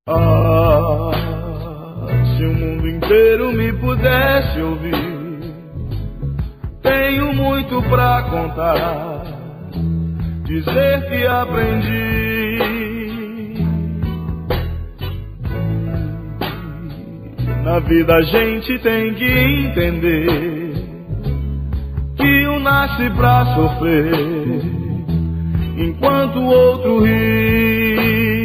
Ah, se o mundo inteiro me pudesse ouvir, tenho muito pra contar, dizer que aprendi. Na vida a gente tem que entender que um nasce pra sofrer, enquanto o outro ri.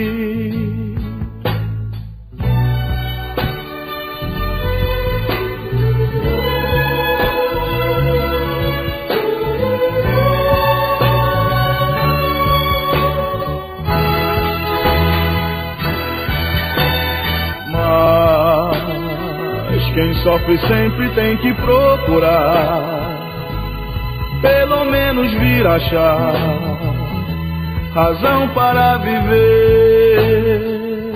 Quem sofre sempre tem que procurar, pelo menos vir achar razão para viver.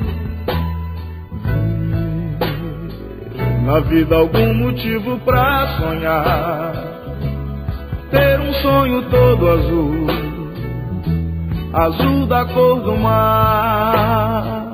Na vida algum motivo pra sonhar, ter um sonho todo azul, azul da cor do mar.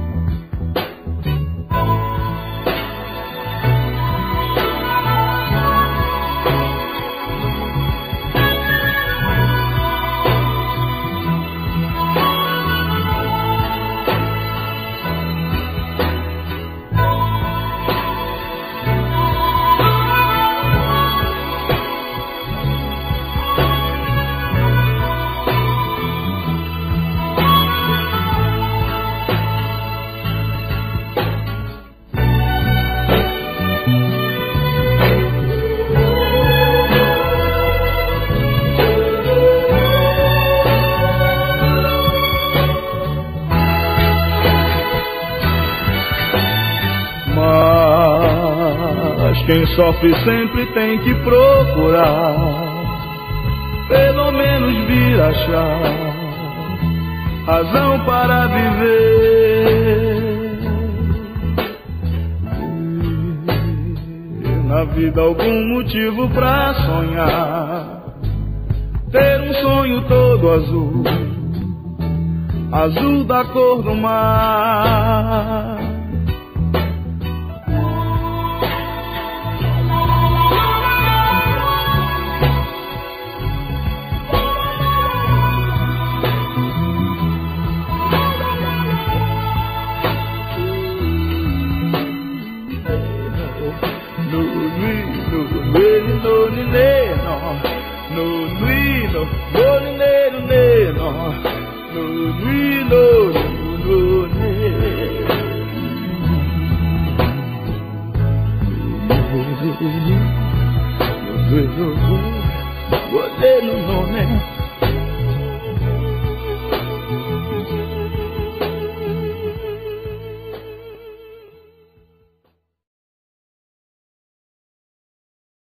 Quem sofre sempre tem que procurar, pelo menos vir achar razão para viver. Na vida algum motivo pra sonhar, ter um sonho todo azul, azul da cor do mar. What